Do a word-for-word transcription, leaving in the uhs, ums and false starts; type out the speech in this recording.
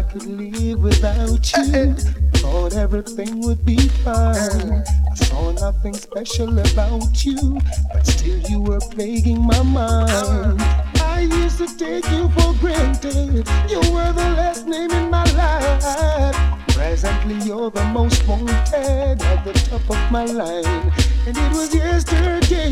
could live without you. Thought everything would be fine. I saw nothing special about you, but still you were plaguing my mind. I used to take you for granted. You were the last name in my life. Presently you're the most wanted at the top of my line. And it was yesterday